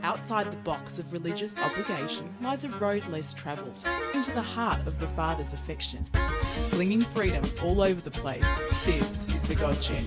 Outside the box of religious obligation lies a road less travelled, into the heart of the Father's affection. Slinging freedom all over the place, this is the God Gen.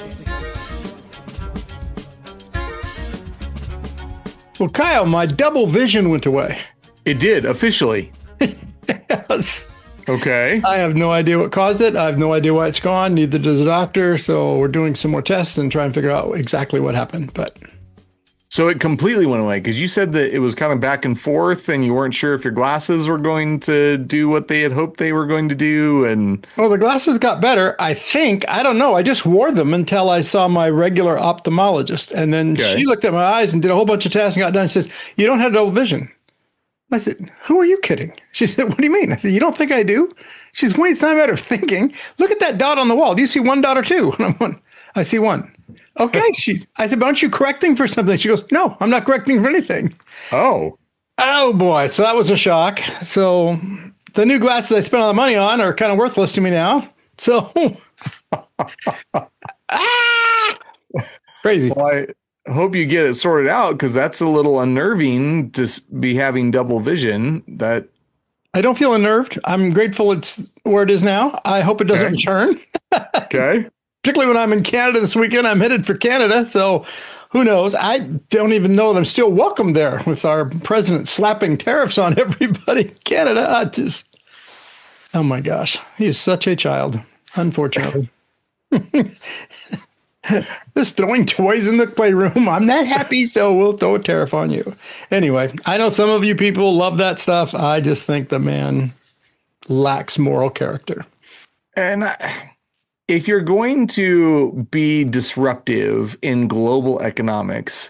Well, Kyle, my double vision went away. It did, officially. Yes. Okay. I have no idea what caused it. I have no idea why it's gone. Neither does the doctor. So we're doing some more tests and trying to figure out exactly what happened. But So it completely went away because you said that it was kind of back and forth and you weren't sure if your glasses were going to do what they had hoped they were going to do. And well, the glasses got better. I think. I don't know. I just wore them until I saw my regular ophthalmologist. And then she looked at my eyes and did a whole bunch of tests and got done. She says, "You don't have double vision." I said, "Who are you kidding?" She said, "What do you mean?" I said, "You don't think I do?" She says, "Wait, it's not a matter of thinking. Look at that dot on the wall. Do you see one dot or two?" And I'm going, "I see one." Okay. I said, "But aren't you correcting for something?" She goes, "No, I'm not correcting for anything." Oh boy. So that was a shock. So the new glasses I spent all the money on are kind of worthless to me now. So crazy. Well, I hope you get it sorted out because that's a little unnerving to be having double vision. That I don't feel unnerved. I'm grateful it's where it is now. I hope it doesn't return. Okay. Particularly when I'm in Canada this weekend. I'm headed for Canada. So who knows? I don't even know that I'm still welcome there with our president slapping tariffs on everybody in Canada. Oh my gosh. He is such a child, unfortunately. Just throwing toys in the playroom. I'm not happy, so we'll throw a tariff on you. Anyway, I know some of you people love that stuff. I just think the man lacks moral character. And if you're going to be disruptive in global economics,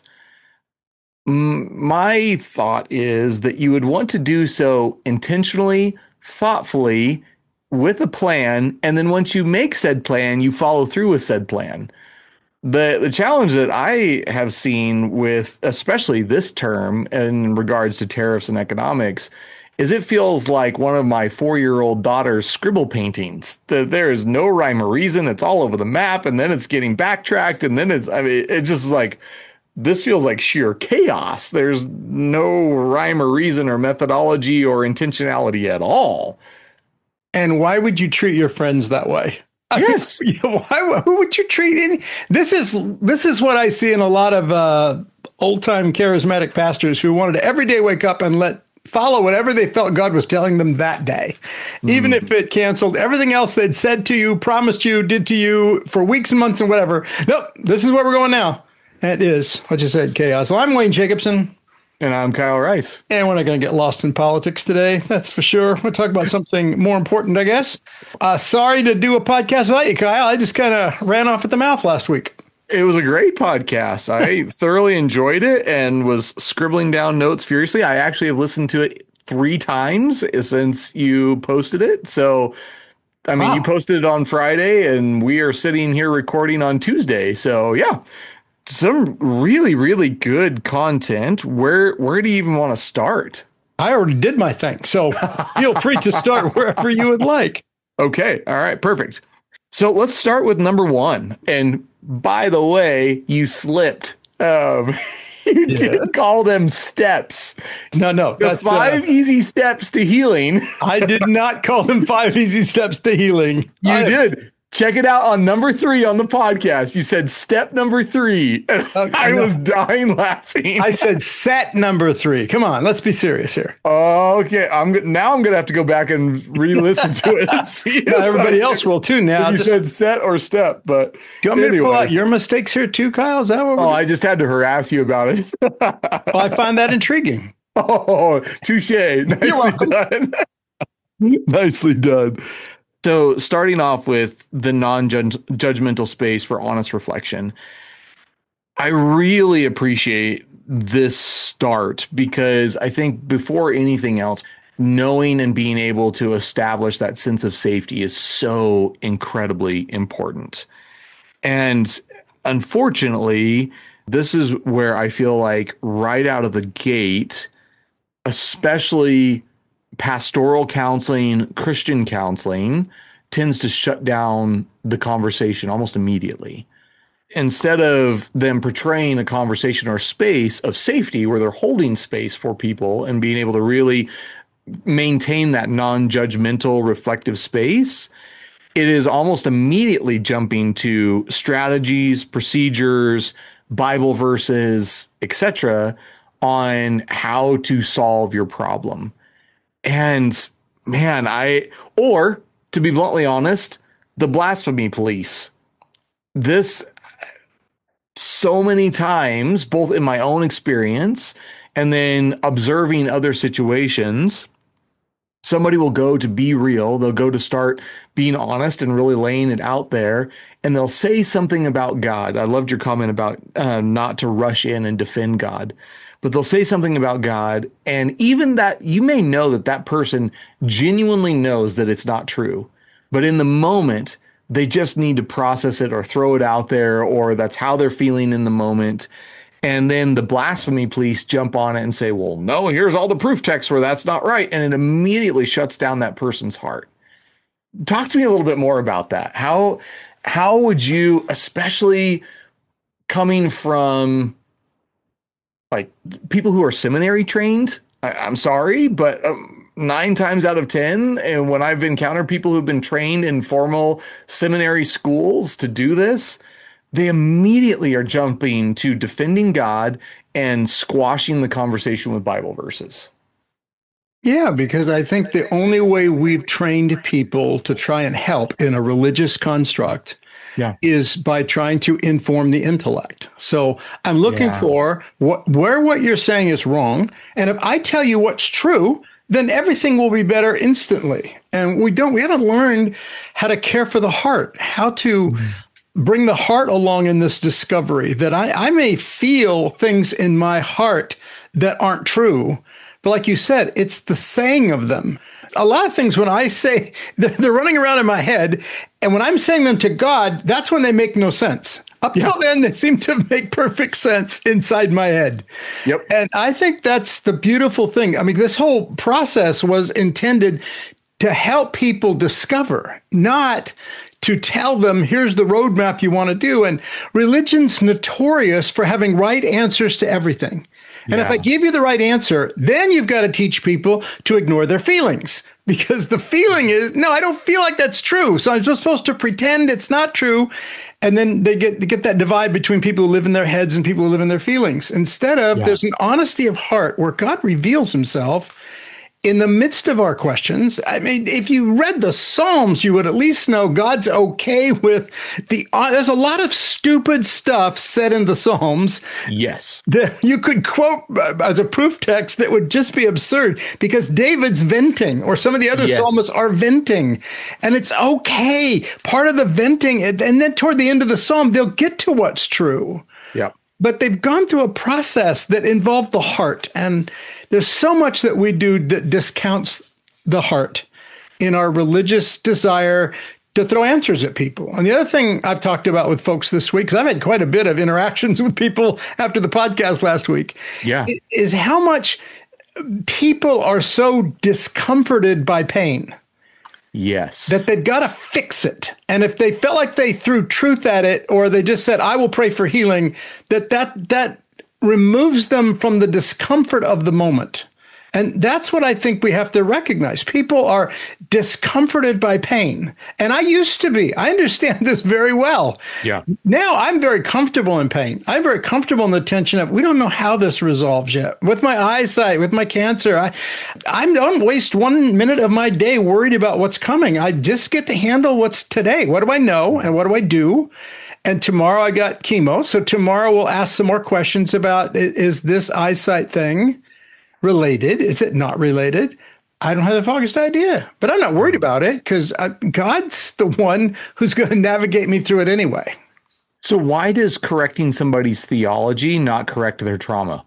my thought is that you would want to do so intentionally, thoughtfully, with a plan. And then once you make said plan, you follow through with said plan. The challenge that I have seen with especially this term in regards to tariffs and economics is it feels like one of my 4-year-old daughter's scribble paintings. There is no rhyme or reason. It's all over the map, and then it's getting backtracked, and then it's just like, this feels like sheer chaos. There's no rhyme or reason or methodology or intentionality at all. And why would you treat your friends that way? Yes. Who would you treat any? This is what I see in a lot of old-time charismatic pastors who wanted to every day wake up and follow whatever they felt God was telling them that day. Even if it canceled everything else they'd said to you, promised you, did to you for weeks and months and whatever. Nope, this is where we're going now. That is what you said, chaos. Well, I'm Wayne Jacobson. And I'm Kyle Rice. And we're not going to get lost in politics today. That's for sure. We'll talk about something more important, I guess. Sorry to do a podcast without you, Kyle. I just kind of ran off at the mouth last week. It was a great podcast. I thoroughly enjoyed it and was scribbling down notes furiously. I actually have listened to it 3 times since you posted it. So, I mean, You posted it on Friday and we are sitting here recording on Tuesday. So, yeah. Some really, really good content. Where do you even want to start? I already did my thing, so feel free to start wherever you would like. Okay. All right. Perfect. So let's start with number 1. And by the way, you slipped. You didn't call them steps. No. That's 5 easy steps to healing. I did not call them 5 easy steps to healing. You did. Check it out on number 3 on the podcast. You said step number 3. I was dying laughing. I said set number 3. Come on, let's be serious here. Okay, now I'm gonna have to go back and re-listen to it and see. Everybody else will too. Now you said set or step, but do you want me to pull out your mistakes here too, Kyle? Is that what? I just had to harass you about it. Well, I find that intriguing. Oh, touche! Nicely done. Nicely done. So starting off with the non-judgmental space for honest reflection, I really appreciate this start because I think before anything else, knowing and being able to establish that sense of safety is so incredibly important. And unfortunately, this is where I feel like right out of the gate, especially pastoral counseling, Christian counseling tends to shut down the conversation almost immediately. instead of them portraying a conversation or space of safety where they're holding space for people and being able to really maintain that non-judgmental reflective space, it is almost immediately jumping to strategies, procedures, Bible verses, etc., on how to solve your problem. And man, or to be bluntly honest, the blasphemy police. This, so many times, both in my own experience and then observing other situations, somebody will go to be real. They'll go to start being honest and really laying it out there. And they'll say something about God. I loved your comment about not to rush in and defend God. But they'll say something about God. And even that, you may know that that person genuinely knows that it's not true. But in the moment, they just need to process it or throw it out there, or that's how they're feeling in the moment. And then the blasphemy police jump on it and say, well, no, here's all the proof texts where that's not right. And it immediately shuts down that person's heart. Talk to me a little bit more about that. How would you, especially coming from like people who are seminary trained, I'm sorry, but 9 times out of 10, and when I've encountered people who've been trained in formal seminary schools to do this, they immediately are jumping to defending God and squashing the conversation with Bible verses. Yeah, because I think the only way we've trained people to try and help in a religious construct is by trying to inform the intellect. So I'm looking for where what you're saying is wrong. And if I tell you what's true, then everything will be better instantly. And we haven't learned how to care for the heart, how to bring the heart along in this discovery that I may feel things in my heart that aren't true. But like you said, it's the saying of them. A lot of things when I say, they're running around in my head. And when I'm saying them to God, that's when they make no sense. Up till then, they seem to make perfect sense inside my head. Yep. And I think that's the beautiful thing. I mean, this whole process was intended to help people discover, not to tell them, here's the roadmap you want to do. And religion's notorious for having right answers to everything. And if I give you the right answer, then you've got to teach people to ignore their feelings, because the feeling is, no, I don't feel like that's true. So I'm just supposed to pretend it's not true. And then they get that divide between people who live in their heads and people who live in their feelings. Instead of, there's an honesty of heart where God reveals himself in the midst of our questions. I mean, if you read the Psalms, you would at least know God's okay with there's a lot of stupid stuff said in the Psalms. Yes. That you could quote as a proof text that would just be absurd, because David's venting, or some of the other psalmists are venting, and it's okay. Part of the venting, and then toward the end of the Psalm, they'll get to what's true. Yeah. But they've gone through a process that involved the heart. And there's so much that we do that discounts the heart in our religious desire to throw answers at people. And the other thing I've talked about with folks this week, because I've had quite a bit of interactions with people after the podcast last week, is how much people are so discomforted by pain. Yes. That they've got to fix it. And if they felt like they threw truth at it, or they just said, I will pray for healing, that removes them from the discomfort of the moment. And that's what I think we have to recognize. People are discomforted by pain. And I used to be. I understand this very well. Yeah. Now I'm very comfortable in pain. I'm very comfortable in the tension of, we don't know how this resolves yet. With my eyesight, with my cancer, I don't waste 1 minute of my day worried about what's coming. I just get to handle what's today. What do I know and what do I do? And tomorrow I got chemo. So tomorrow we'll ask some more questions about, is this eyesight thing related? Is it not related? I don't have the foggiest idea, but I'm not worried about it, because God's the one who's going to navigate me through it anyway. So why does correcting somebody's theology not correct their trauma?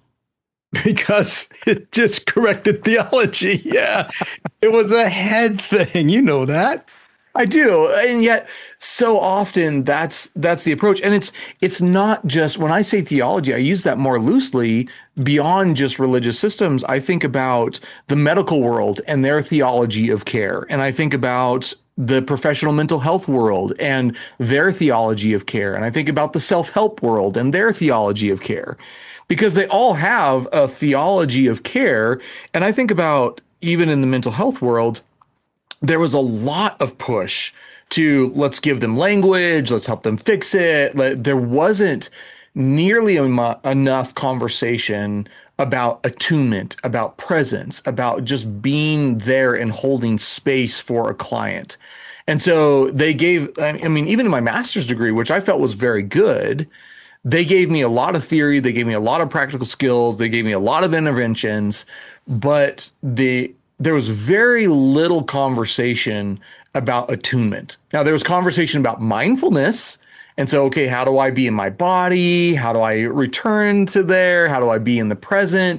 Because it just corrected theology. Yeah. It was a head thing. You know that. I do. And yet so often that's the approach. And it's not just, when I say theology, I use that more loosely beyond just religious systems. I think about the medical world and their theology of care. And I think about the professional mental health world and their theology of care. And I think about the self-help world and their theology of care, because they all have a theology of care. And I think about even in the mental health world, there was a lot of push to let's give them language, let's help them fix it. There wasn't nearly enough conversation about attunement, about presence, about just being there and holding space for a client. And so they gave, I mean, even in my master's degree, which I felt was very good, they gave me a lot of theory, they gave me a lot of practical skills, they gave me a lot of interventions, but there was very little conversation about attunement. Now, there was conversation about mindfulness. And so, okay, how do I be in my body? How do I return to there? How do I be in the present?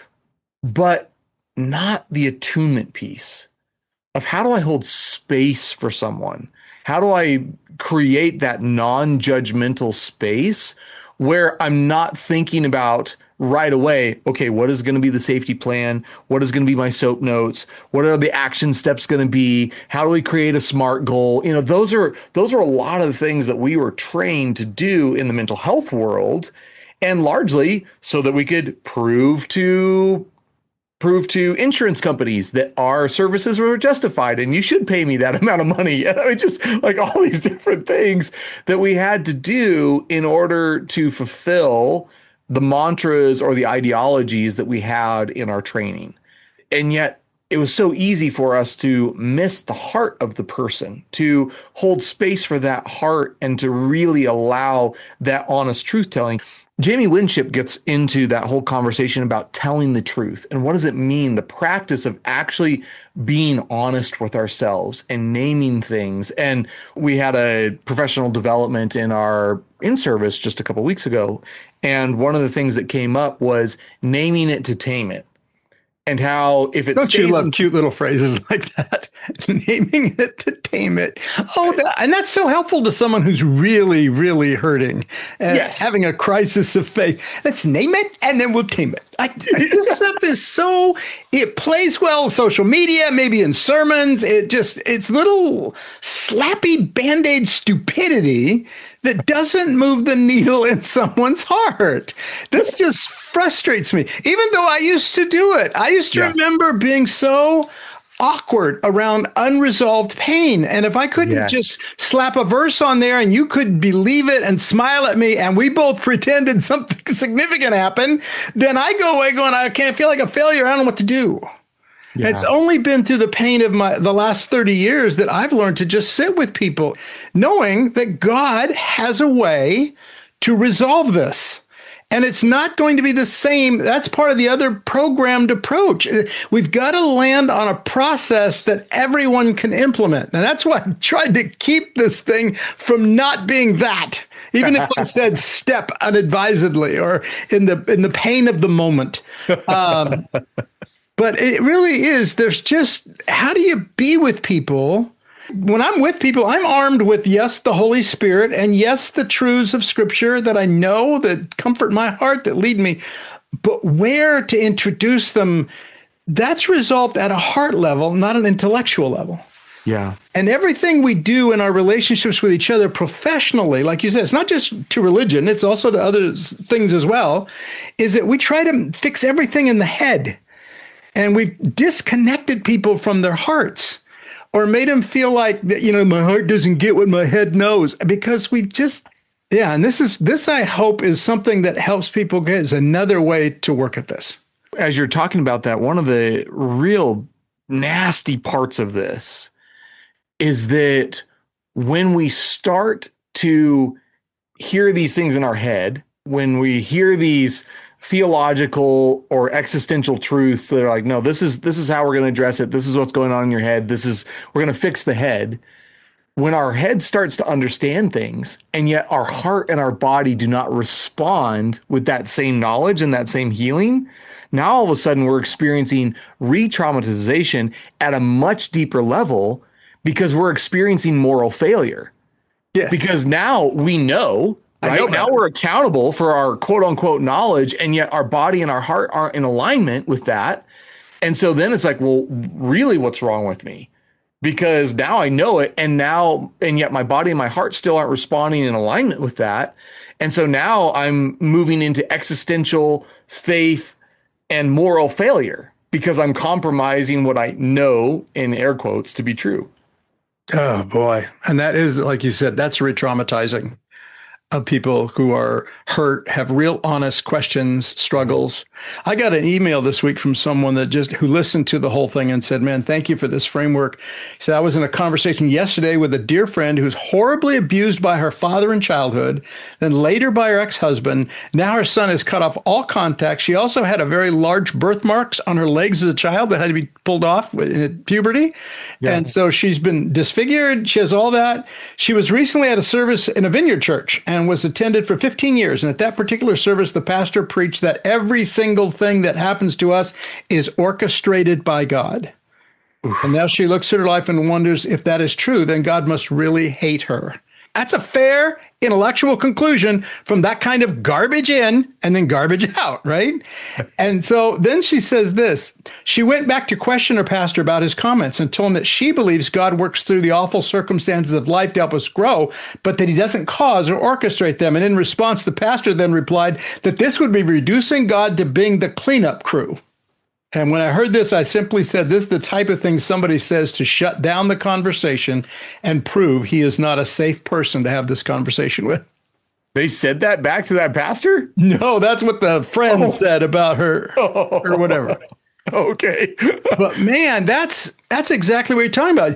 But not the attunement piece of how do I hold space for someone? How do I create that non-judgmental space where I'm not thinking about right away, okay, what is going to be the safety plan? What is going to be my SOAP notes? What are the action steps going to be? How do we create a SMART goal? You know, those are a lot of the things that we were trained to do in the mental health world, and largely so that we could prove to insurance companies that our services were justified and you should pay me that amount of money. And I mean, just like all these different things that we had to do in order to fulfill the mantras or the ideologies that we had in our training. And yet it was so easy for us to miss the heart of the person, to hold space for that heart and to really allow that honest truth telling. Jamie Winship gets into that whole conversation about telling the truth and what does it mean, the practice of actually being honest with ourselves and naming things. And we had a professional development in our in-service just a couple of weeks ago. And one of the things that came up was naming it to tame it. And how if it don't you love cute little phrases like that? Naming it to tame it. And that's so helpful to someone who's really, really hurting and having a crisis of faith. Let's name it and then we'll tame it. This stuff is so, it plays well on social media, maybe in sermons. It's little slappy Band-Aid stupidity that doesn't move the needle in someone's heart. This just frustrates me. Even though I used to do it. I used to remember being so awkward around unresolved pain. And if I couldn't just slap a verse on there and you could believe it and smile at me and we both pretended something significant happened, then I go away going, I can't feel like a failure. I don't know what to do. Yeah. It's only been through the pain of the last 30 years that I've learned to just sit with people, knowing that God has a way to resolve this. And it's not going to be the same. That's part of the other programmed approach. We've got to land on a process that everyone can implement. And that's why I tried to keep this thing from not being that. Even if I said step unadvisedly or in the pain of the moment. But it really is. There's just, how do you be with people? When I'm with people, I'm armed with, yes, the Holy Spirit, and yes, the truths of Scripture that I know, that comfort my heart, that lead me. But where to introduce them, that's resolved at a heart level, not an intellectual level. Yeah. And everything we do in our relationships with each other professionally, like you said, it's not just to religion, it's also to other things as well, is that we try to fix everything in the head. And we've disconnected people from their hearts or made them feel like, my heart doesn't get what my head knows, because we just, and this I hope is something that helps people get is another way to work at this. As you're talking about that, one of the real nasty parts of this is that when we start to hear these things in our head, when we hear these theological or existential truths that are like, no, this is how we're going to address it. This is what's going on in your head. We're going to fix the head. When our head starts to understand things and yet our heart and our body do not respond with that same knowledge and that same healing, now all of a sudden we're experiencing re-traumatization at a much deeper level because we're experiencing moral failure. Yes. Because now we know, right? Now we're accountable for our quote unquote knowledge, and yet our body and our heart aren't in alignment with that. And so then it's like, well, really, what's wrong with me? because now I know it. And yet my body and my heart still aren't responding in alignment with that. And so now I'm moving into existential faith and moral failure because I'm compromising what I know, in air quotes, to be true. Oh, boy. And that is, like you said, that's re-traumatizing of people who are hurt, have real honest questions, struggles. I got an email this week from someone who listened to the whole thing and said, man, thank you for this framework. He said, I was in a conversation yesterday with a dear friend who's horribly abused by her father in childhood, then later by her ex-husband. Now her son has cut off all contact. She also had a very large birthmarks on her legs as a child that had to be pulled off in puberty. Yeah. And so she's been disfigured. She has all that. She was recently at a service in a Vineyard church and was attended for 15 years. And at that particular service, the pastor preached that every single thing that happens to us is orchestrated by God. Oof. And now she looks at her life and wonders if that is true, then God must really hate her. That's a fair intellectual conclusion from that kind of garbage in and then garbage out, right? And so then she says this. She went back to question her pastor about his comments and told him that she believes God works through the awful circumstances of life to help us grow, but that he doesn't cause or orchestrate them. And in response, the pastor then replied that this would be reducing God to being the cleanup crew. And when I heard this, I simply said, this is the type of thing somebody says to shut down the conversation and prove he is not a safe person to have this conversation with. They said that back to that pastor? No, that's what the friend said about her or whatever. Okay. But man, that's exactly what you're talking about.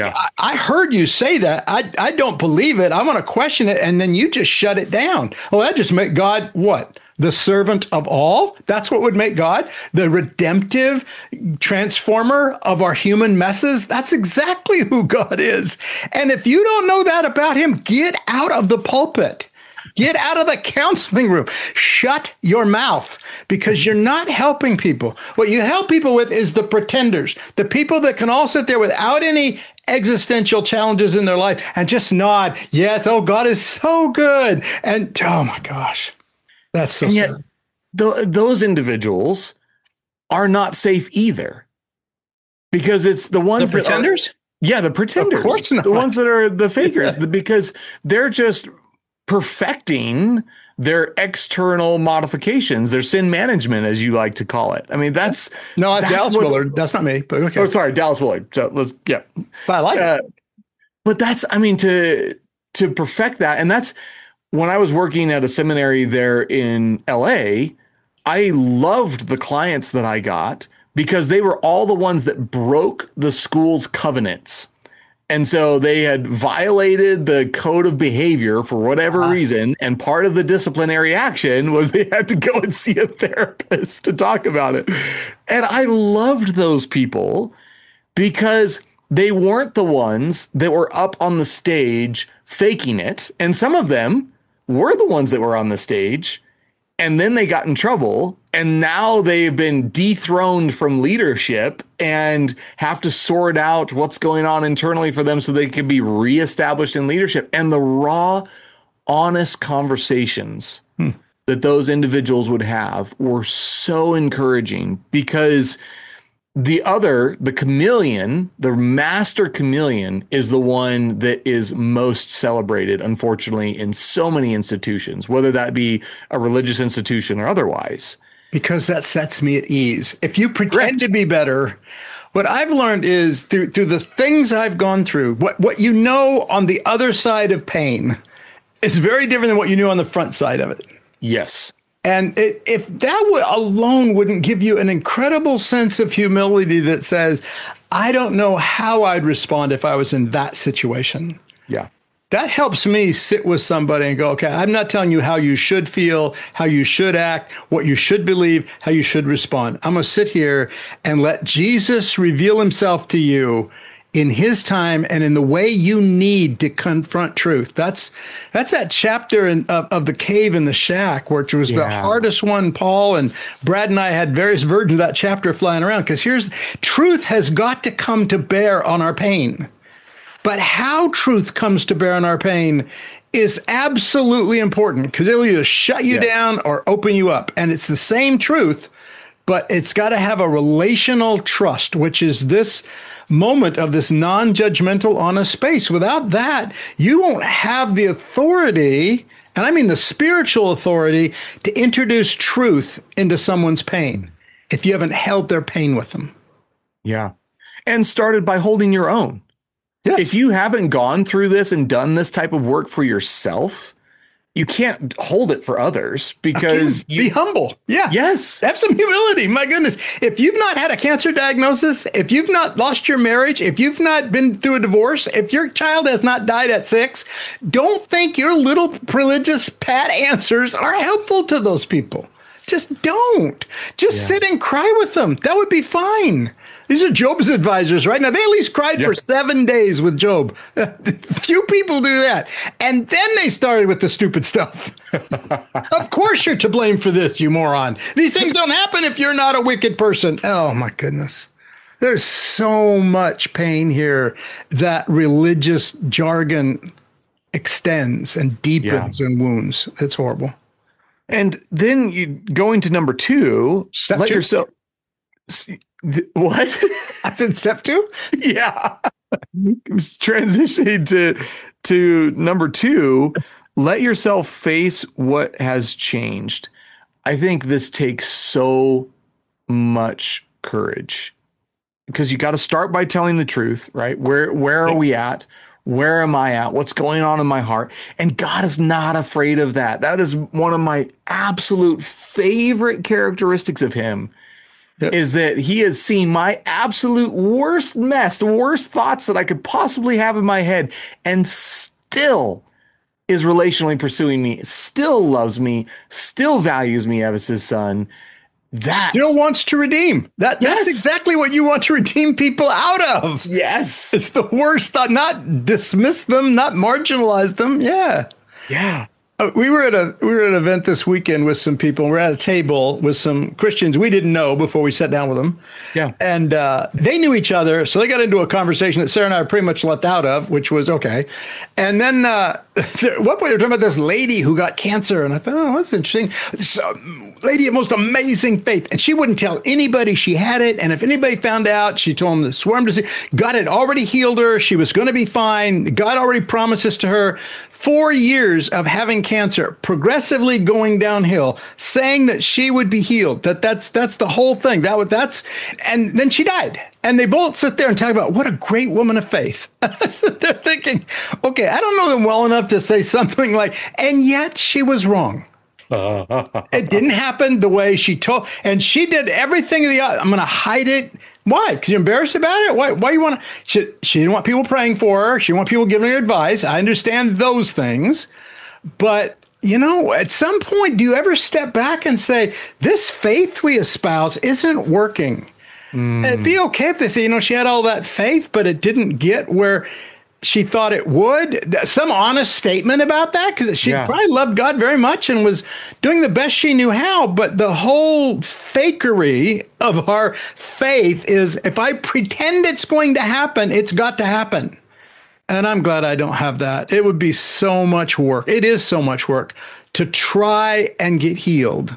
I heard you say that. I don't believe it. I want to question it. And then you just shut it down. Well, that just make God what? The servant of all? That's what would make God the redemptive transformer of our human messes? That's exactly who God is. And if you don't know that about him, get out of the pulpit. Get out of the counseling room. Shut your mouth because you're not helping people. What you help people with is the pretenders, the people that can all sit there without any existential challenges in their life and just nod. Yes, oh, God is so good. And oh my gosh. That's so sad. Those individuals are not safe either, because it's the ones the pretenders. The pretenders. Of course not. The ones that are the fakers, because they're just perfecting their external modifications, their sin management, as you like to call it. I mean, that's Dallas Willard. That's not me, but okay. Oh, sorry, Dallas Willard. So let's But I like it. But that's, I mean, to perfect that, and that's. When I was working at a seminary there in LA, I loved the clients that I got because they were all the ones that broke the school's covenants. And so they had violated the code of behavior for whatever reason. And part of the disciplinary action was they had to go and see a therapist to talk about it. And I loved those people because they weren't the ones that were up on the stage faking it. And some of them were the ones that were on the stage, and then they got in trouble, and now they've been dethroned from leadership and have to sort out what's going on internally for them so they can be reestablished in leadership. And the raw, honest conversations that those individuals would have were so encouraging, because the chameleon, the master chameleon, is the one that is most celebrated, unfortunately, in so many institutions, whether that be a religious institution or otherwise. Because that sets me at ease. If you pretend to be better, what I've learned is through the things I've gone through, what you know on the other side of pain is very different than what you knew on the front side of it. Yes. And if that alone wouldn't give you an incredible sense of humility that says, I don't know how I'd respond if I was in that situation. Yeah. That helps me sit with somebody and go, okay, I'm not telling you how you should feel, how you should act, what you should believe, how you should respond. I'm going to sit here and let Jesus reveal himself to you in his time and in the way you need to confront truth. That's that chapter of the cave in the shack, which was the hardest one. Paul and Brad and I had various versions of that chapter flying around, because truth has got to come to bear on our pain. But how truth comes to bear on our pain is absolutely important, because it'll either shut you down or open you up. And it's the same truth, but it's got to have a relational trust, which is this moment of this non-judgmental, honest space. Without that, you won't have the authority, and I mean the spiritual authority, to introduce truth into someone's pain if you haven't held their pain with them. Yeah. And started by holding your own. Yes. If you haven't gone through this and done this type of work for yourself, you can't hold it for others, because be humble. Yeah. Yes. Have some humility. My goodness. If you've not had a cancer diagnosis, if you've not lost your marriage, if you've not been through a divorce, if your child has not died at 6, don't think your little religious pat answers are helpful to those people. Just don't. Just sit and cry with them. That would be fine. These are Job's advisors, right? Now, they at least cried for 7 days with Job. Few people do that. And then they started with the stupid stuff. Of course you're to blame for this, you moron. These things don't happen if you're not a wicked person. Oh, my goodness. There's so much pain here that religious jargon extends and deepens in wounds. It's horrible. And then you go into number 2, let yourself. What? I said step 2? Yeah. Transitioning to number 2, let yourself face what has changed. I think this takes so much courage, because you got to start by telling the truth, right? Where are we at? Where am I at? What's going on in my heart? And God is not afraid of that. That is one of my absolute favorite characteristics of him, is that he has seen my absolute worst mess, the worst thoughts that I could possibly have in my head, and still is relationally pursuing me, still loves me, still values me as his son. That still wants to redeem. That's exactly what you want to redeem people out of. Yes. It's the worst thought. Not dismiss them, not marginalize them. Yeah. Yeah. We were at an event this weekend with some people. We're at a table with some Christians we didn't know before we sat down with them. Yeah. And they knew each other. So they got into a conversation that Sarah and I pretty much left out of, which was okay. And then at one point they were talking about this lady who got cancer. And I thought, oh, that's interesting. This lady of most amazing faith. And she wouldn't tell anybody she had it. And if anybody found out, she told them to swarm to see. God had already healed her. She was going to be fine. God already promised this to her. 4 years of having cancer, progressively going downhill, saying that she would be healed. That's the whole thing. And then she died. And they both sit there and talk about what a great woman of faith. They're thinking, okay, I don't know them well enough to say something like, and yet she was wrong. It didn't happen the way she told, and she did everything. I'm going to hide it. Why? Because you're embarrassed about it? Why you want to? She didn't want people praying for her. She didn't want people giving her advice. I understand those things. But, at some point, do you ever step back and say, this faith we espouse isn't working? And it'd be okay if they say, she had all that faith, but it didn't get where she thought it would. Some honest statement about that, because she probably loved God very much and was doing the best she knew how. But the whole fakery of our faith is, if I pretend it's going to happen, it's got to happen. And I'm glad I don't have that. It would be so much work. It is so much work to try and get healed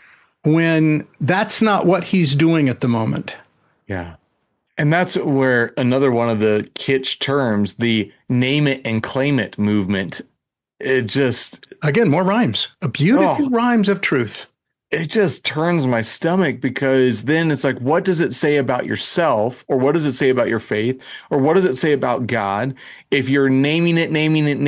when that's not what he's doing at the moment. Yeah. And that's where another one of the kitsch terms, the name it and claim it movement, it just... Again, more rhymes. A beautiful rhymes of truth. It just turns my stomach, because then it's like, what does it say about yourself? Or what does it say about your faith? Or what does it say about God if you're naming it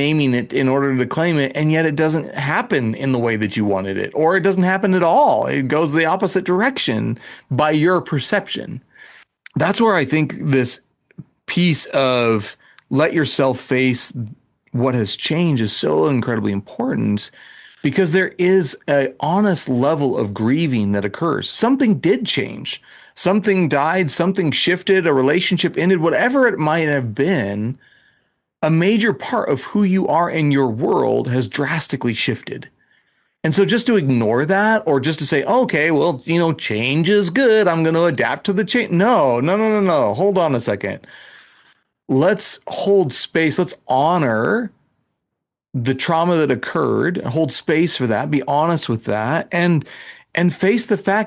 in order to claim it, and yet it doesn't happen in the way that you wanted it? Or it doesn't happen at all. It goes the opposite direction by your perception. That's where I think this piece of let yourself face what has changed is so incredibly important, because there is an honest level of grieving that occurs. Something did change. Something died, something shifted, a relationship ended, whatever it might have been. A major part of who you are in your world has drastically shifted. And so just to ignore that, or just to say, okay, well, change is good, I'm going to adapt to the change. No. Hold on a second. Let's hold space. Let's honor the trauma that occurred, hold space for that, be honest with that, and face the fact that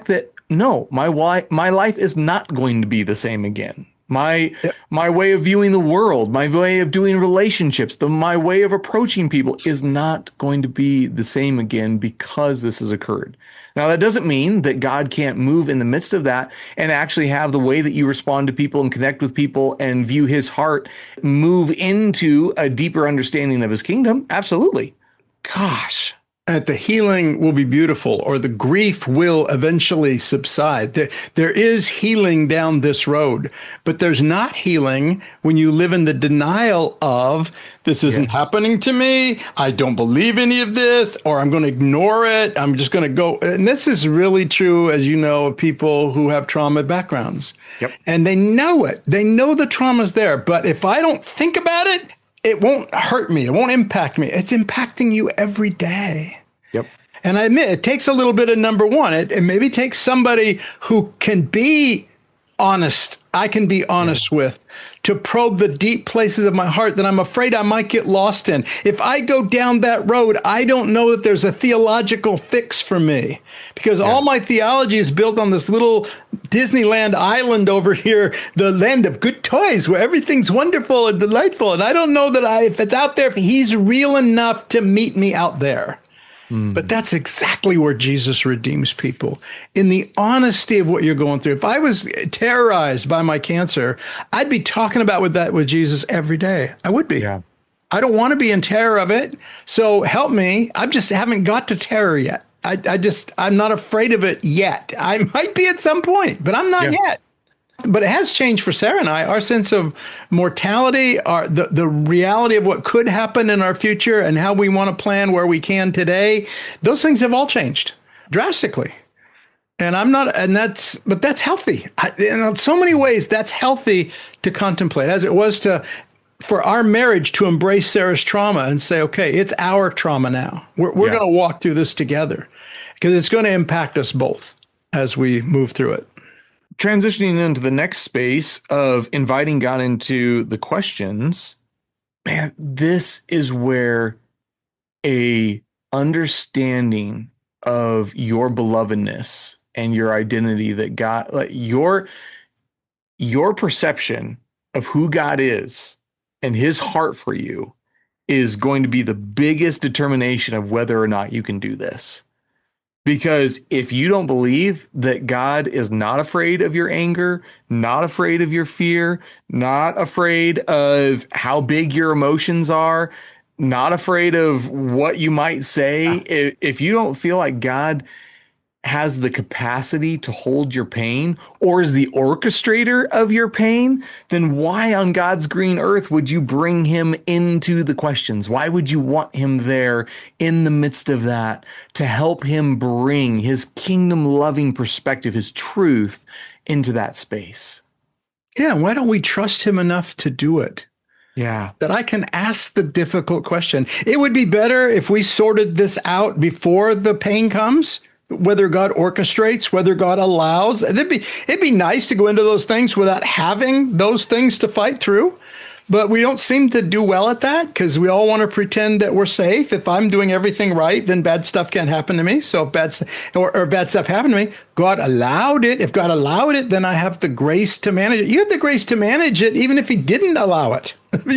no, my life is not going to be the same again. My way of viewing the world, my way of doing relationships, my way of approaching people is not going to be the same again because this has occurred. Now, that doesn't mean that God can't move in the midst of that and actually have the way that you respond to people and connect with people and view his heart move into a deeper understanding of his kingdom. Absolutely. Gosh. That the healing will be beautiful, or the grief will eventually subside. There is healing down this road, but there's not healing when you live in the denial of, this isn't happening to me, I don't believe any of this, or I'm going to ignore it, I'm just going to go. And this is really true, as you know, of people who have trauma backgrounds. Yep. And they know it. They know the trauma's there, but if I don't think about it, it won't hurt me. It won't impact me. It's impacting you every day. Yep. And I admit, it takes a little bit of number one. It maybe takes somebody who can be honest, I can be honest with, to probe the deep places of my heart that I'm afraid I might get lost in. If I go down that road, I don't know that there's a theological fix for me, because all my theology is built on this little Disneyland island over here, the land of good toys, where everything's wonderful and delightful. And I don't know that if it's out there, if he's real enough to meet me out there. But that's exactly where Jesus redeems people, in the honesty of what you're going through. If I was terrorized by my cancer, I'd be talking about with Jesus every day. I would be. Yeah. I don't want to be in terror of it. So help me. I just haven't got to terror yet. I'm not afraid of it yet. I might be at some point, but I'm not yet. But it has changed for Sarah and I. Our sense of mortality, the reality of what could happen in our future, and how we want to plan where we can today, those things have all changed drastically. And but that's healthy. In so many ways, that's healthy to contemplate, as it was for our marriage to embrace Sarah's trauma and say, okay, it's our trauma now. We're going to walk through this together, because it's going to impact us both as we move through it. Transitioning into the next space of inviting God into the questions, man, this is where a understanding of your belovedness and your identity, that God, like your perception of who God is and his heart for you, is going to be the biggest determination of whether or not you can do this. Because if you don't believe that God is not afraid of your anger, not afraid of your fear, not afraid of how big your emotions are, not afraid of what you might say, if you don't feel like God has the capacity to hold your pain, or is the orchestrator of your pain, then why on God's green earth would you bring him into the questions? Why would you want him there in the midst of that to help him bring his kingdom loving perspective, his truth into that space? Yeah. Why don't we trust him enough to do it? Yeah. That I can ask the difficult question. It would be better if we sorted this out before the pain comes. Whether God orchestrates, whether God allows. It'd be nice to go into those things without having those things to fight through. But we don't seem to do well at that, because we all want to pretend that we're safe. If I'm doing everything right, then bad stuff can't happen to me. So if bad stuff happened to me, God allowed it. If God allowed it, then I have the grace to manage it. You have the grace to manage it even if he didn't allow it.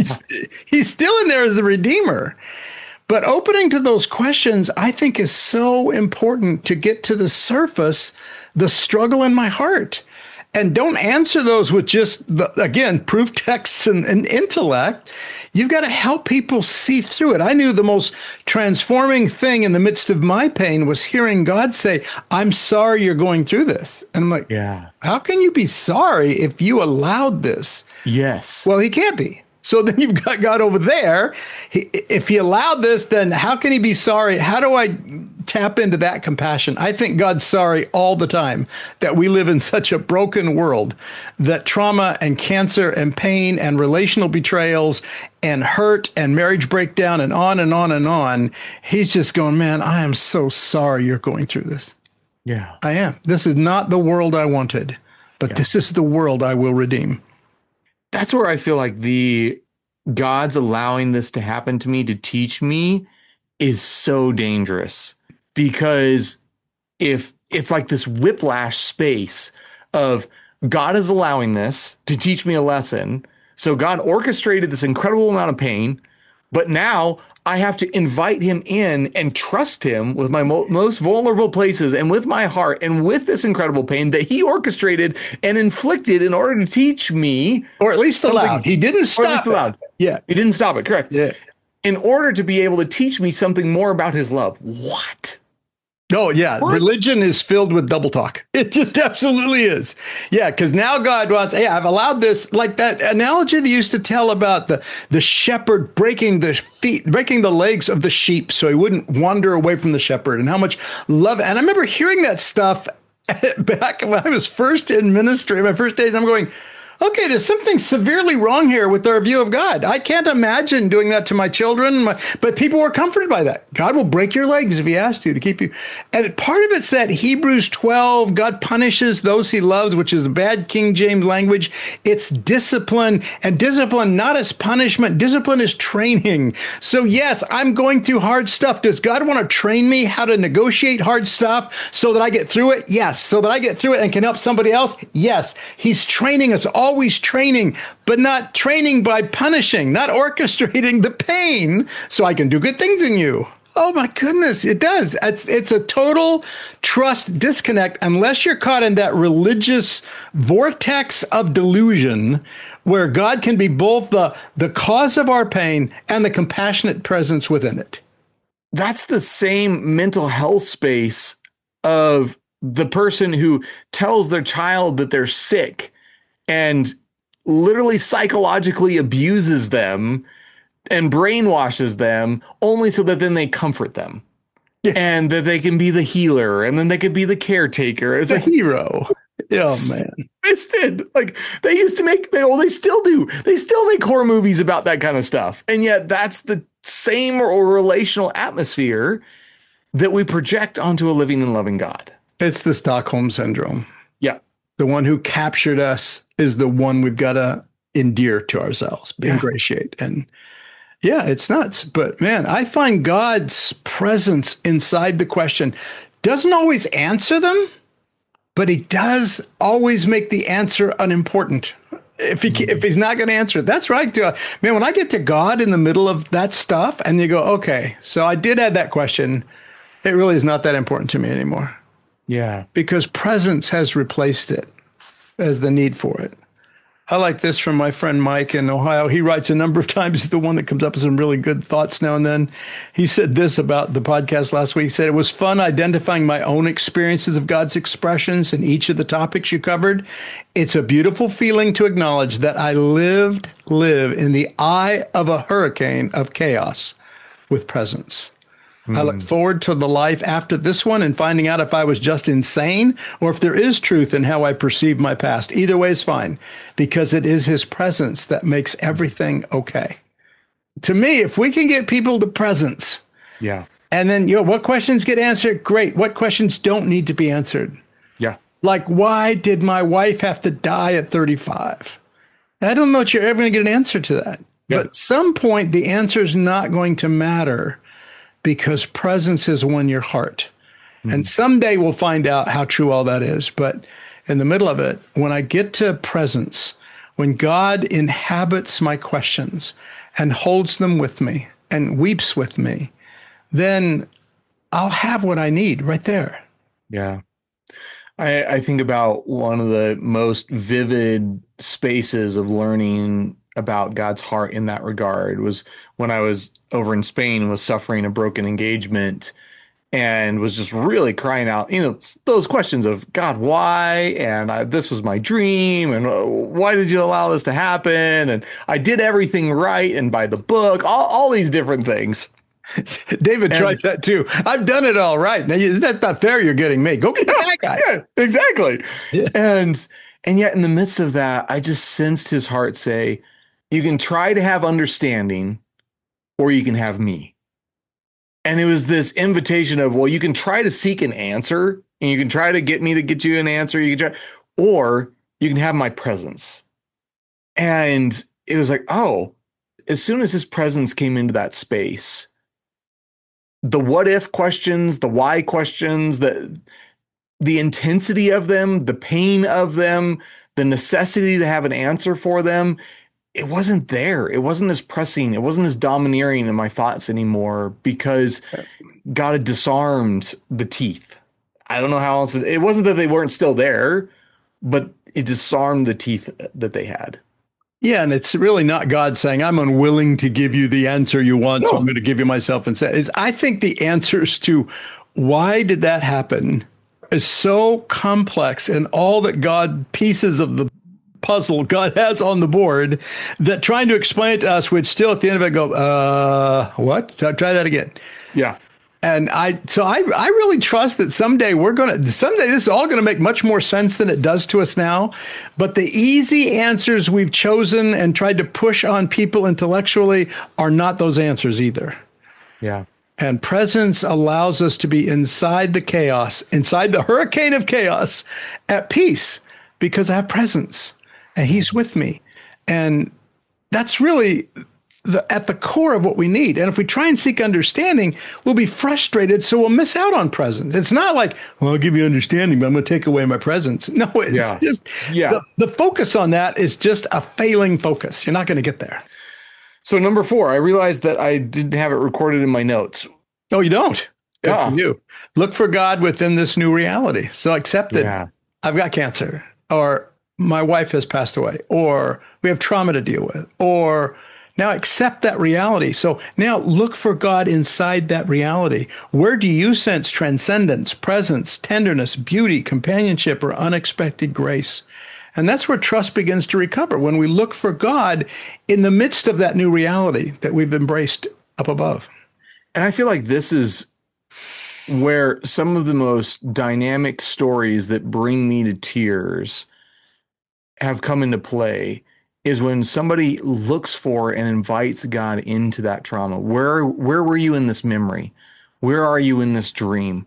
He's still in there as the Redeemer. But opening to those questions, I think, is so important to get to the surface, the struggle in my heart. And don't answer those with just, again, proof texts and intellect. You've got to help people see through it. I knew the most transforming thing in the midst of my pain was hearing God say, I'm sorry you're going through this. And I'm like, how can you be sorry if you allowed this? Yes. Well, he can't be. So then you've got God over there. If he allowed this, then how can he be sorry? How do I tap into that compassion? I think God's sorry all the time that we live in such a broken world, that trauma and cancer and pain and relational betrayals and hurt and marriage breakdown and on and on and on. He's just going, man, I am so sorry you're going through this. Yeah, I am. This is not the world I wanted, but this is the world I will redeem. That's where I feel like God's allowing this to happen to me, to teach me, is so dangerous. Because if it's like this whiplash space of God is allowing this to teach me a lesson. So God orchestrated this incredible amount of pain, but now I have to invite him in and trust him with my most vulnerable places and with my heart and with this incredible pain that he orchestrated and inflicted in order to teach me. Or at least allowed. He didn't stop it. Yeah. He didn't stop it. Correct. Yeah. In order to be able to teach me something more about his love. What? Oh, yeah. What? Religion is filled with double talk. It just absolutely is. Yeah, because now God wants, hey, I've allowed this, like that analogy they used to tell about the shepherd breaking the legs of the sheep so he wouldn't wander away from the shepherd, and how much love. And I remember hearing that stuff back when I was first in ministry, my first days. I'm going, okay, there's something severely wrong here with our view of God. I can't imagine doing that to my children, but people were comforted by that. God will break your legs if he has to keep you. And part of it's that Hebrews 12, God punishes those he loves, which is the bad King James language. It's discipline, and discipline not as punishment. Discipline is training. So yes, I'm going through hard stuff. Does God want to train me how to negotiate hard stuff so that I get through it? Yes. So that I get through it and can help somebody else? Yes. He's training us, always training, but not training by punishing, not orchestrating the pain so I can do good things in you. Oh my goodness, it does. It's a total trust disconnect unless you're caught in that religious vortex of delusion where God can be both the cause of our pain and the compassionate presence within it. That's the same mental health space of the person who tells their child that they're sick and literally psychologically abuses them and brainwashes them only so that then they comfort them. Yeah. And that they can be the healer, and then they could be the caretaker. It's a hero. Oh, man. Twisted. Like, they used to make, they still do. They still make horror movies about that kind of stuff. And yet that's the same or relational atmosphere that we project onto a living and loving God. It's the Stockholm Syndrome. Yeah. The one who captured us is the one we've got to endear to ourselves, ingratiate. And yeah, it's nuts. But man, I find God's presence inside the question doesn't always answer them, but he does always make the answer unimportant. If he's not going to answer it, that's right. Man, when I get to God in the middle of that stuff and you go, okay, so I did add that question. It really is not that important to me anymore. Yeah. Because presence has replaced it as the need for it. I like this from my friend Mike in Ohio. He writes a number of times. He's the one that comes up with some really good thoughts now and then. He said this about the podcast last week. He said, it was fun identifying my own experiences of God's expressions in each of the topics you covered. It's a beautiful feeling to acknowledge that I live in the eye of a hurricane of chaos with presence. I look forward to the life after this one and finding out if I was just insane or if there is truth in how I perceive my past. Either way is fine, because it is his presence that makes everything okay. To me, if we can get people to presence, and then, what questions get answered? Great. What questions don't need to be answered? Yeah. Like, why did my wife have to die at 35? I don't know that you're ever going to get an answer to that. Yeah. But at some point, the answer is not going to matter, because presence has won your heart. And someday we'll find out how true all that is. But in the middle of it, when I get to presence, when God inhabits my questions and holds them with me and weeps with me, then I'll have what I need right there. Yeah. I think about one of the most vivid spaces of learning about God's heart in that regard was when I was over in Spain and was suffering a broken engagement and was just really crying out, those questions of God, why? And this was my dream. And why did you allow this to happen? And I did everything right and by the book, all these different things. David tries that too. I've done it all right. Now, that's not fair. You're getting me. Go get that, guys. Yeah, exactly. Yeah. And yet in the midst of that, I just sensed his heart say, you can try to have understanding or you can have me. And it was this invitation of, well, you can try to seek an answer and you can try to get me to get you an answer. You can try, or you can have my presence. And it was like, oh, as soon as his presence came into that space, the what if questions, the why questions, the intensity of them, the pain of them, the necessity to have an answer for them, it wasn't there. It wasn't as pressing. It wasn't as domineering in my thoughts anymore because God had disarmed the teeth. I don't know how else. It wasn't that they weren't still there, but it disarmed the teeth that they had. Yeah, and it's really not God saying, I'm unwilling to give you the answer you want, so I'm going to give you myself instead. I think the answers to why did that happen is so complex, and all that God, pieces of the puzzle God has on the board, that trying to explain it to us would still at the end of it go, what? Try that again. Yeah. And I really trust that someday this is all going to make much more sense than it does to us now. But the easy answers we've chosen and tried to push on people intellectually are not those answers either. Yeah. And presence allows us to be inside the chaos, inside the hurricane of chaos, at peace, because I have presence and he's with me. And that's really at the core of what we need. And if we try and seek understanding, we'll be frustrated, so we'll miss out on presence. It's not like, well, I'll give you understanding, but I'm going to take away my presence. No, it's just the focus on that is just a failing focus. You're not going to get there. So number 4, I realized that I didn't have it recorded in my notes. Oh, you don't? Good for you. Look for God within this new reality. So accept it. Yeah. I've got cancer, or my wife has passed away, or we have trauma to deal with, or now accept that reality. So now look for God inside that reality. Where do you sense transcendence, presence, tenderness, beauty, companionship, or unexpected grace? And that's where trust begins to recover, when we look for God in the midst of that new reality that we've embraced up above. And I feel like this is where some of the most dynamic stories that bring me to tears have come into play, is when somebody looks for and invites God into that trauma. Where were you in this memory? Where are you in this dream?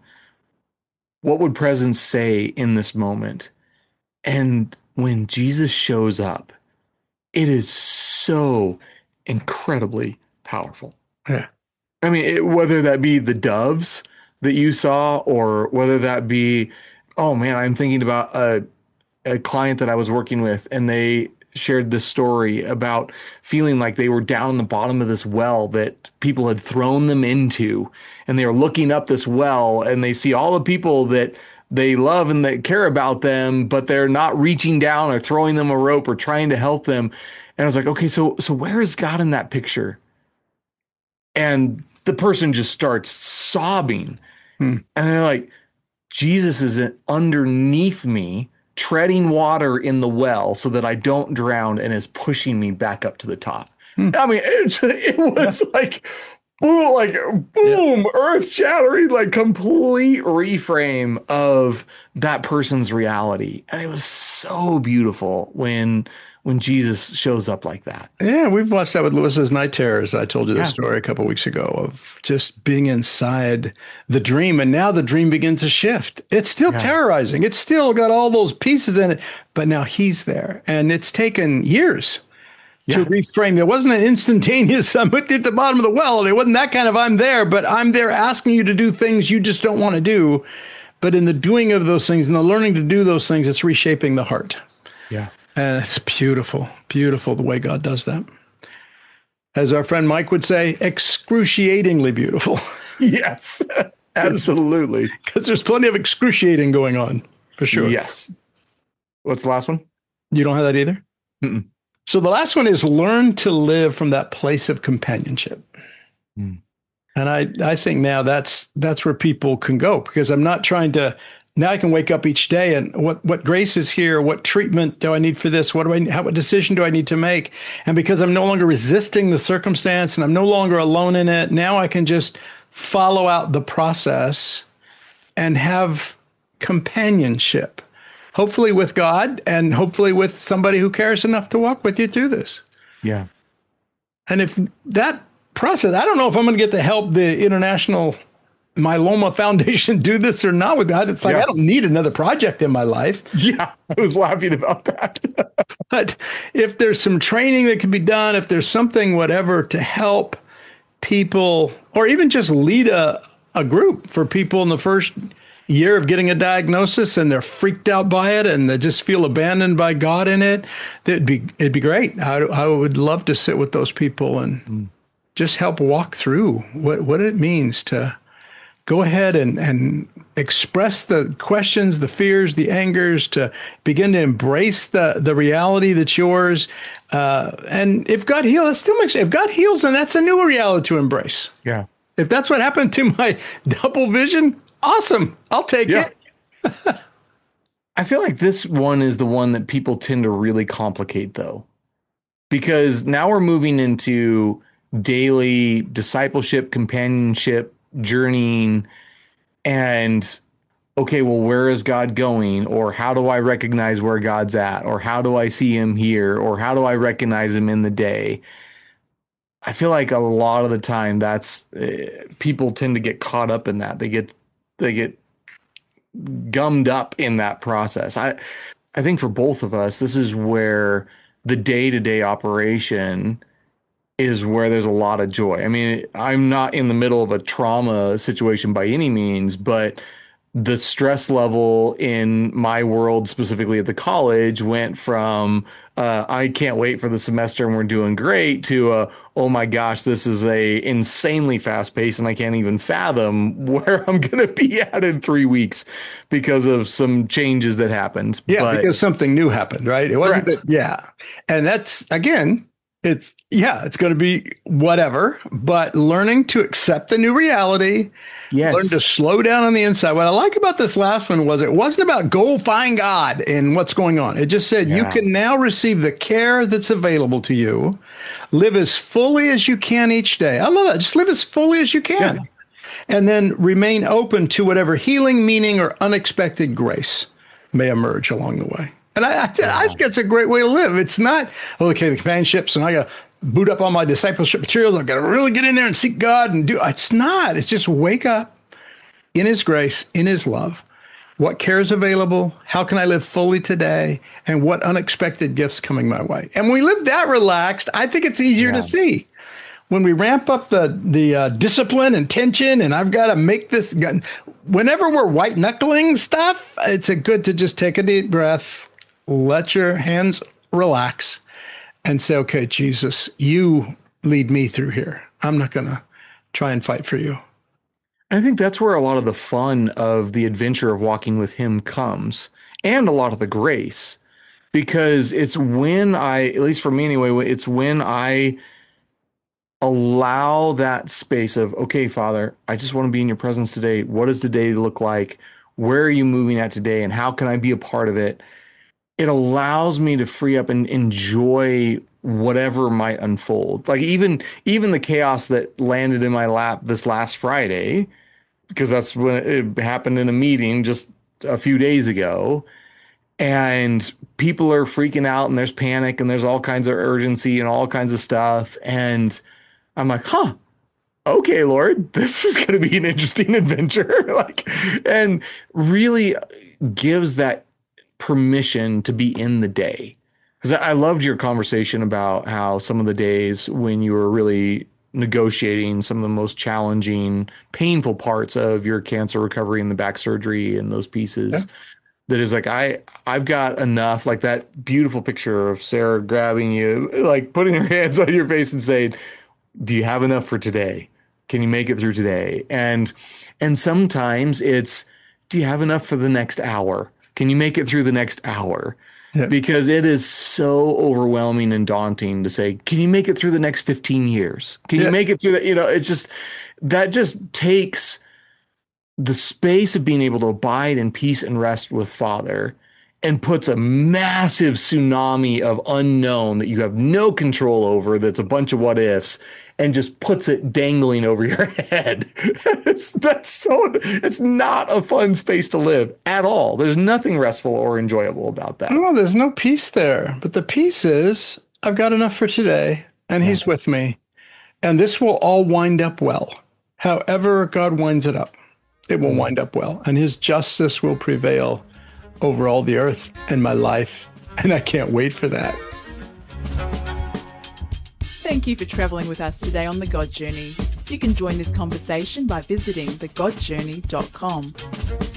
What would presence say in this moment? And when Jesus shows up, it is so incredibly powerful. Yeah. I mean, whether that be the doves that you saw, or whether that be, oh man, I'm thinking about a client that I was working with, and they shared this story about feeling like they were down in the bottom of this well that people had thrown them into, and they were looking up this well, and they see all the people that they love and that care about them, but they're not reaching down or throwing them a rope or trying to help them. And I was like, okay, so where is God in that picture? And the person just starts sobbing. And they're like, Jesus is underneath me, treading water in the well so that I don't drown, and is pushing me back up to the top. I mean, it was like boom, earth shattering, like complete reframe of that person's reality. And it was so beautiful when Jesus shows up like that. Yeah, we've watched that with Lewis's Night Terrors. I told you the story a couple of weeks ago of just being inside the dream. And now the dream begins to shift. It's still terrorizing. It's still got all those pieces in it, but now he's there. And it's taken years to reframe. It wasn't an instantaneous, I'm at the bottom of the well. It wasn't that kind of, I'm there, but I'm there asking you to do things you just don't want to do. But in the doing of those things and the learning to do those things, it's reshaping the heart. Yeah. And it's beautiful, beautiful the way God does that. As our friend Mike would say, excruciatingly beautiful. Yes, absolutely. Because there's plenty of excruciating going on, for sure. Yes. What's the last one? You don't have that either? Mm-mm. So the last one is learn to live from that place of companionship. And I think now that's where people can go, because I'm not trying to. Now I can wake up each day and what grace is here? What treatment do I need for this? What decision do I need to make? And because I'm no longer resisting the circumstance and I'm no longer alone in it, now I can just follow out the process and have companionship, hopefully with God and hopefully with somebody who cares enough to walk with you through this. Yeah. And if that process, I don't know if I'm going to get to help the International Myeloma Foundation do this or not with God. It's like, I don't need another project in my life. Yeah, I was laughing about that. But if there's some training that can be done, if there's something, whatever, to help people, or even just lead a group for people in the first year of getting a diagnosis and they're freaked out by it and they just feel abandoned by God in it, it'd be great. I would love to sit with those people and just help walk through what it means to go ahead and express the questions, the fears, the angers, to begin to embrace the reality that's yours. And if God heals, that still makes, if God heals, then that's a new reality to embrace. Yeah. If that's what happened to my double vision, awesome. I'll take it. I feel like this one is the one that people tend to really complicate, though, because now we're moving into daily discipleship, companionship, journeying, and okay, well, where is God going? Or how do I recognize where God's at? Or how do I see him here? Or how do I recognize him in the day? I feel like a lot of the time that's people tend to get caught up in that. They get gummed up in that process. I think for both of us, this is where the day-to-day operation is where there's a lot of joy. I mean, I'm not in the middle of a trauma situation by any means, but the stress level in my world, specifically at the college, went from I can't wait for the semester and we're doing great to oh my gosh, this is a insanely fast pace and I can't even fathom where I'm going to be at in 3 weeks because of some changes that happened. Yeah, because something new happened, right? It wasn't. And that's, again, it's going to be whatever, but learning to accept the new reality, learn to slow down on the inside. What I like about this last one was it wasn't about go find God and what's going on. It just said you can now receive the care that's available to you, live as fully as you can each day. I love that. Just live as fully as you can. Yeah. And then remain open to whatever healing, meaning, or unexpected grace may emerge along the way. And I think it's a great way to live. It's not, okay, the companionships, and I got to boot up all my discipleship materials. I've got to really get in there and seek God and do. It's not. It's just wake up in his grace, in his love. What care is available? How can I live fully today? And what unexpected gifts coming my way? And when we live that relaxed, I think it's easier to see. When we ramp up the discipline and tension, and I've got to make this, whenever we're white knuckling stuff, it's good to just take a deep breath, let your hands relax, and say, okay, Jesus, you lead me through here. I'm not going to try and fight for you. I think that's where a lot of the fun of the adventure of walking with him comes, and a lot of the grace, because it's when at least for me anyway, it's when I allow that space of, okay, Father, I just want to be in your presence today. What does the day look like? Where are you moving at today? And how can I be a part of it? It allows me to free up and enjoy whatever might unfold. Like even the chaos that landed in my lap this last Friday, because that's when it happened in a meeting just a few days ago. And people are freaking out and there's panic and there's all kinds of urgency and all kinds of stuff. And I'm like, okay, Lord, this is going to be an interesting adventure. And really gives that permission to be in the day. Because I loved your conversation about how some of the days when you were really negotiating some of the most challenging, painful parts of your cancer recovery and the back surgery and those pieces, that is like, I've got enough, like that beautiful picture of Sarah grabbing you, like putting her hands on your face and saying, do you have enough for today? Can you make it through today? And sometimes it's, do you have enough for the next hour? Can you make it through the next hour? Yeah. Because it is so overwhelming and daunting to say, can you make it through the next 15 years? Can you make it through that? It's just, that just takes the space of being able to abide in peace and rest with Father and puts a massive tsunami of unknown that you have no control over, that's a bunch of what ifs, and just puts it dangling over your head. It's not a fun space to live at all. There's nothing restful or enjoyable about that. No, there's no peace there. But the peace is, I've got enough for today, and he's with me. And this will all wind up well. However God winds it up, it will wind up well. And his justice will prevail over all the earth and my life. And I can't wait for that. Thank you for travelling with us today on The God Journey. You can join this conversation by visiting thegodjourney.com.